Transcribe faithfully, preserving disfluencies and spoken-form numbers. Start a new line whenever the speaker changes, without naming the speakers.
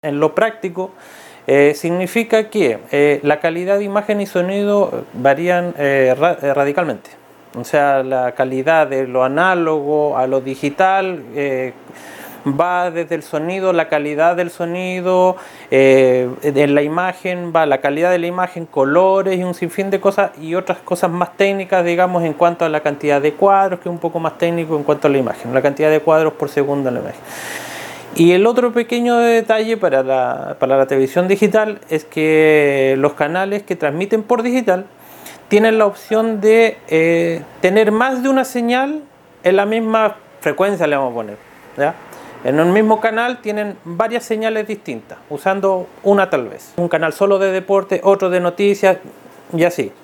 En lo práctico, eh, significa que eh, la calidad de imagen y sonido varían eh, ra radicalmente. O sea, la calidad de lo análogo a lo digital eh, va desde el sonido, la calidad del sonido, eh, en la imagen va la calidad de la imagen, colores y un sinfín de cosas y otras cosas más técnicas, digamos, en cuanto a la cantidad de cuadros, que es un poco más técnico en cuanto a la imagen, la cantidad de cuadros por segundo en la imagen. Y el otro pequeño detalle para la, para la televisión digital es que los canales que transmiten por digital tienen la opción de eh, tener más de una señal en la misma frecuencia, le vamos a poner, ¿ya? En el mismo canal tienen varias señales distintas, usando una tal vez. Un canal solo de deporte, otro de noticias y así.